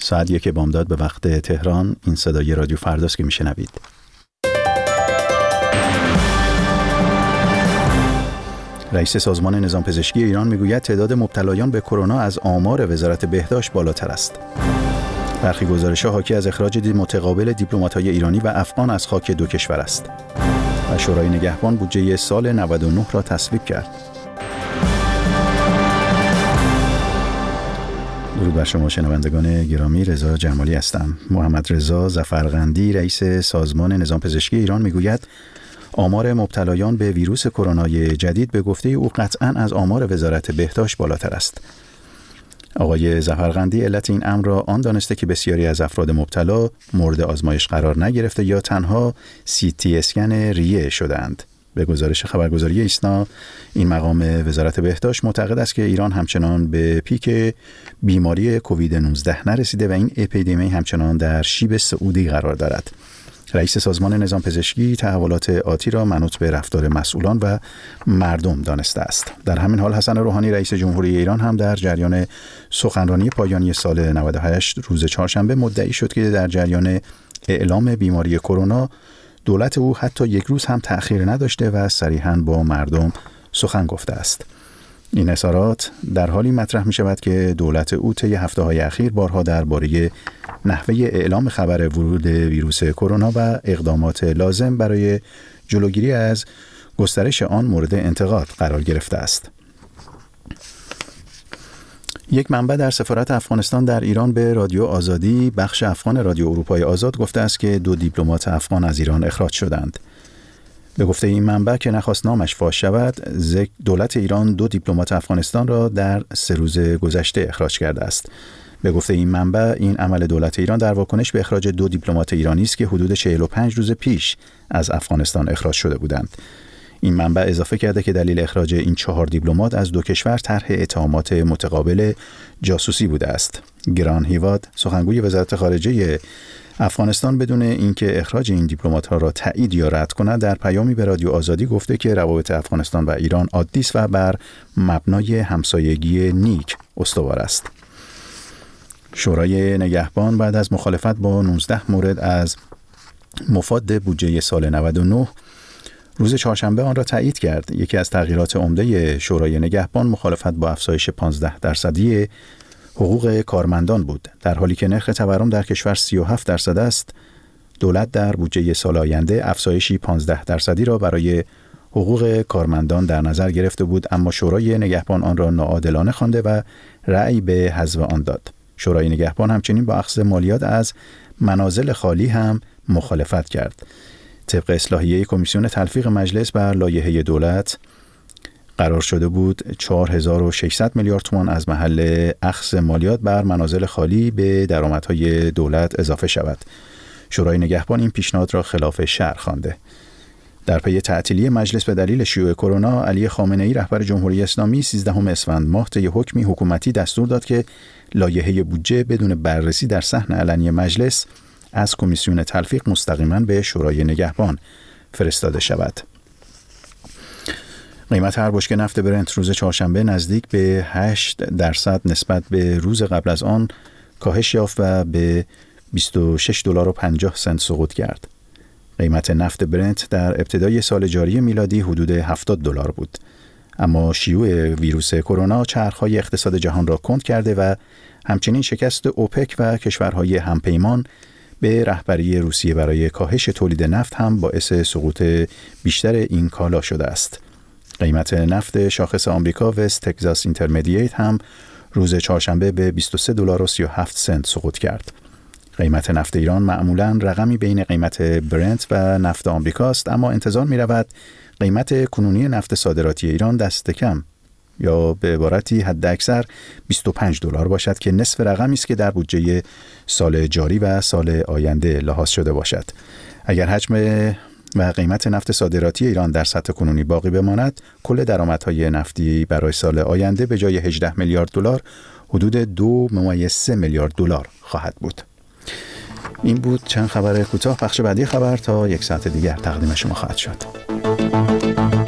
ساعت 1 بامداد به وقت تهران. این صدای رادیو فرداست که میشنوید. رئیس سازمان نظام پزشکی ایران میگوید تعداد مبتلایان به کرونا از آمار وزارت بهداشت بالاتر است. برخی گزارش‌ها حاکی از اخراج متقابل دیپلمات‌های ایرانی و افغان از خاک دو کشور است. و شورای نگهبان بودجه سال 99 را تصویب کرد. درود بر شما شنوندگان گرامی، رضا جمالی هستم. محمد رضا ظفرقندی رئیس سازمان نظام پزشکی ایران میگوید آمار مبتلایان به ویروس کرونای جدید به گفته او قطعاً از آمار وزارت بهداشت بالاتر است. آقای ظفرقندی علت این امر را آن دانسته که بسیاری از افراد مبتلا مورد آزمایش قرار نگرفته یا تنها CT اسکن ریه شدند. به گزارش خبرگزاری ایسنا، این مقام وزارت بهداشت معتقد است که ایران همچنان به پیک بیماری کووید 19 نرسیده و این اپیدمی همچنان در شیب سعودی قرار دارد. رئیس سازمان نظام پزشکی تحولات آتی را منوط به رفتار مسئولان و مردم دانسته است. در همین حال حسن روحانی رئیس جمهوری ایران هم در جریان سخنرانی پایانی سال 98 روز چهارشنبه مدعی شد که در جریان اعلام بیماری کرونا دولت او حتی یک روز هم تأخیر نداشته و صریحاً با مردم سخن گفته است. این اظهارات در حالی مطرح می شود که دولت او طی هفته‌های اخیر بارها درباره نحوه اعلام خبر ورود ویروس کرونا و اقدامات لازم برای جلوگیری از گسترش آن مورد انتقاد قرار گرفته است. یک منبع در سفارت افغانستان در ایران به رادیو آزادی بخش افغان رادیو اروپای آزاد گفته است که 2 دیپلمات افغان از ایران اخراج شدند. به گفته این منبع که نخواست نامش فاش شود، دولت ایران 2 دیپلمات افغانستان را در 3 روز گذشته اخراج کرده است. به گفته این منبع این عمل دولت ایران در واکنش به اخراج 2 دیپلمات ایرانی است که حدود 45 روز پیش از افغانستان اخراج شده بودند. این منبع اضافه کرده که دلیل اخراج این 4 دیپلمات از 2 کشور طرح اتهامات متقابل جاسوسی بوده است. گران هیواد سخنگوی وزارت خارجه افغانستان بدون اینکه اخراج این دیپلمات‌ها را تایید یا رد کند در پیامی به رادیو آزادی گفته که روابط افغانستان و ایران عادی است و بر مبنای همسایگی نیک استوار است. شورای نگهبان بعد از مخالفت با 19 مورد از مفاد بودجه سال 99 روز چهارشنبه آن را تایید کرد. یکی از تغییرات عمده شورای نگهبان مخالفت با افزایش 15% حقوق کارمندان بود. در حالی که نرخ تورم در کشور 37% است، دولت در بودجه سال آینده افزایشی 15% را برای حقوق کارمندان در نظر گرفته بود، اما شورای نگهبان آن را ناعادلانه خوانده و رأی به حذف آن داد. شورای نگهبان همچنین با اخذ مالیات از منازل خالی هم مخالفت کرد. طبق اصلاحیه کمیسیون تلفیق مجلس بر لایحه دولت قرار شده بود 4600 میلیارد تومان از محل اخذ مالیات بر منازل خالی به درآمدهای دولت اضافه شود. شورای نگهبان این پیشنهاد را خلاف شرع خوانده. در پی تعطیلی مجلس به دلیل شیوع کرونا، علی خامنه‌ای رهبر جمهوری اسلامی 13 اسفند ماه طی حکمی حکومتی دستور داد که لایحه بودجه بدون بررسی در صحن علنی مجلس از کمیسیون تلفیق مستقیما به شورای نگهبان فرستاده شود. قیمت هر بشکه نفت برنت روز چهارشنبه نزدیک به 8% نسبت به روز قبل از آن کاهش یافت و به $26.50 سقوط کرد. قیمت نفت برنت در ابتدای سال جاری میلادی حدود $70 بود. اما شیوع ویروس کرونا چرخهای اقتصاد جهان را کند کرده و همچنین شکست اوپک و کشورهای همپیمان به رهبری روسیه برای کاهش تولید نفت هم باعث سقوط بیشتر این کالا شده است. قیمت نفت شاخص آمریکا وست تگزاس اینترمدییت هم روز چهارشنبه به $23.37 سقوط کرد. قیمت نفت ایران معمولاً رقمی بین قیمت برنت و نفت آمریکا است، اما انتظار می رود قیمت کنونی نفت صادراتی ایران دست کم یا به عبارتی حد اکثر $25 باشد که نصف رقمی است که در بودجه سال جاری و سال آینده لحاظ شده باشد. اگر حجم و قیمت نفت صادراتی ایران در سطح کنونی باقی بماند، کل درآمدهای نفتی برای سال آینده به جای $18 میلیارد حدود $2.3 میلیارد خواهد بود. این بود چند خبر کوتاه. بخش بعدی خبر تا 1 ساعت دیگر تقدیم شما خواهد شد.